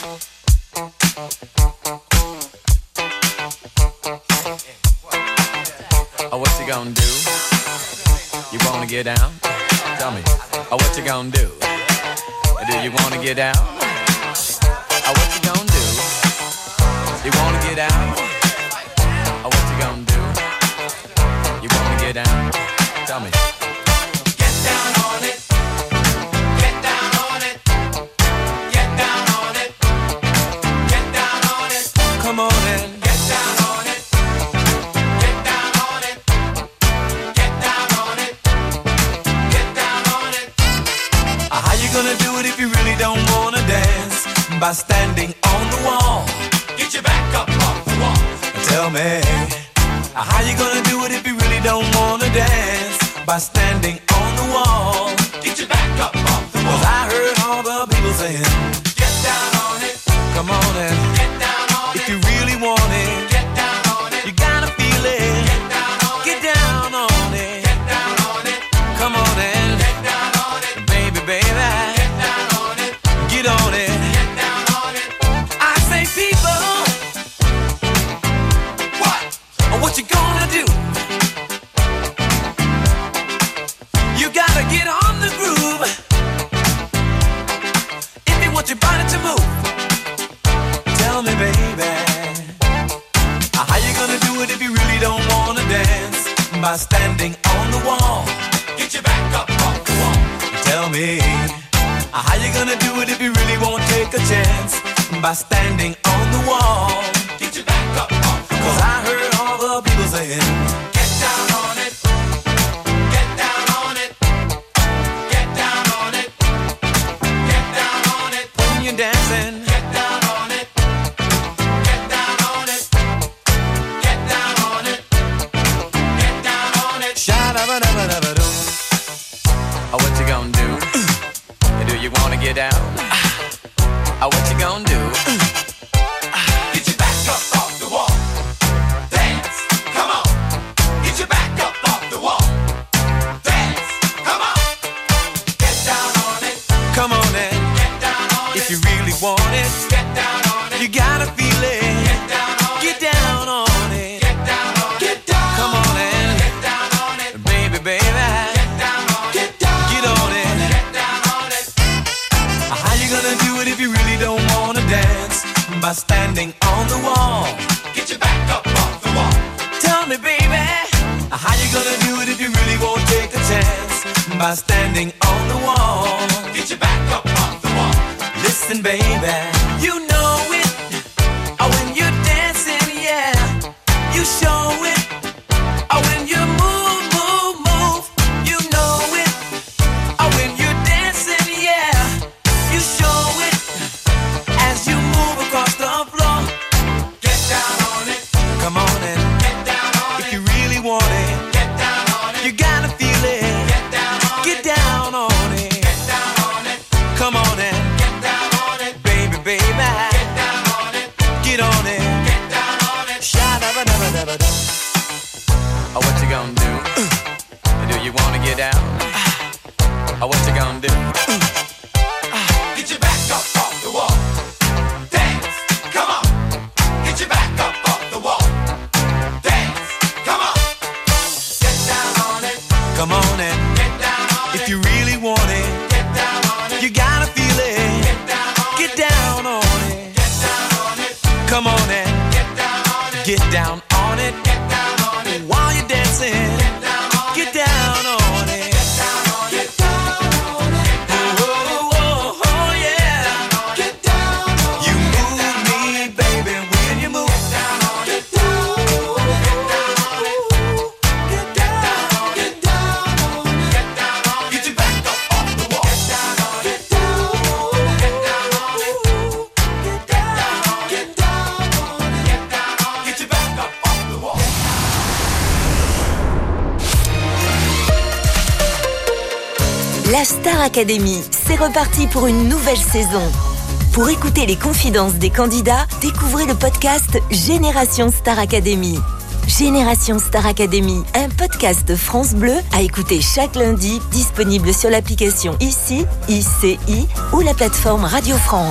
Oh, what you gonna do? You wanna get down? Tell me. Oh, what you gonna do? Do you wanna get down? Oh, what you gonna do? You wanna get down? Oh, what you gonna do? You wanna get down? Tell me. Get down on it. Get down on it. Get down on it. Get down on it. Come on in. Get down on it. Get down on it. Get down on it. Get down on it. How you gonna do it if you really don't wanna dance? By standing on the wall. Get your back up off the wall. Tell me, how you gonna do it if you really don't wanna dance? By standing on the wall. Get your back up off the wall. 'Cause I heard all the people saying, get down on it. Come on and get down on it. If you really want it, get down on it. You gotta feel it. Get down on it. Get down on it. Get down on it. Come on and get down on it. Baby, baby. Get down on it. Get on it. Get down on it. I say people, what? What you gonna do? You gotta get on the groove if you want your body to move. Tell me, baby, how you gonna do it if you really don't wanna dance? By standing on the wall. Get your back up off the wall. Tell me, how you gonna do it if you really won't take a chance? By standing on the wall. Get your back up off the wall. 'Cause I heard all the people saying, get down on it. Get down on it. Get down on it. Get down on it. When you're dancing, get down on it. Get down on it. Get down on it. Get down on it. Sha-da-ba-da-ba-da-ba-doo. Oh, what you gonna do? Do you wanna get down? Oh, what you gonna do? Get your back up off the wall. Dance, come on. Get your back up off the wall. Dance, come on. Get down on it. Come on in. Get down on it. If you really want it, get down on it. You gotta feel it. Get down on it. Get down on it. Get down on it. Get down. Come on in. Get down on it. Baby, baby. Get down on it. Get down. Get on it. Get down on it. How you gonna do it if you really don't wanna dance? By standing on the wall. Get your back up off the wall. Tell me, baby, how you gonna do it if you really won't take a chance? By standing on the wall. Get your back up off the wall. Listen, baby, you know it. Oh, when you're dancing, yeah, you show it. Oh, when you move, move, move, you know it. Oh, when you're dancing, yeah, you show it. As you move across the floor, get down on it. Come on in. Get down on it. If you really want it, get down on it. You gotta feel it. Get down on it. Get down on it. Get down on it. Come on in. Get down on it. Baby, baby. Get down on it. Get on it. Get down on it. Sha-da-ba-da-ba-da-ba-da. Oh, what you gonna do? Do you wanna get down? Oh, what you gonna do? Get your back up off the wall. Dance, come on. Get your back up off the wall. Dance, come on. Get down on it. Come on in. Get down on it. If you really want it, get down on it. You gotta feel it. Get down on it. Get down on it. Get down on it. Come on in. Get down on it. Get down on it. Get down on it. While you're dancing, get down on it. Get down on it. Get down on it. Get down on it. Oh, oh, oh, oh, yeah. Get down on it. You move me, baby, when you move. Get down on it. Get down on it. Get down on it. Get down on it. Get down on it. Get your back up off the wall. Get down on it. Get down on it. Get down on it. Get down on it. Get down on it. Get down on it. Get your back up off the wall. La Star Academy, c'est reparti pour une nouvelle saison. Pour écouter les confidences des candidats, découvrez le podcast Génération Star Academy. Génération Star Academy, un podcast France Bleu à écouter chaque lundi, disponible sur l'application Ici, I C I ou la plateforme Radio France.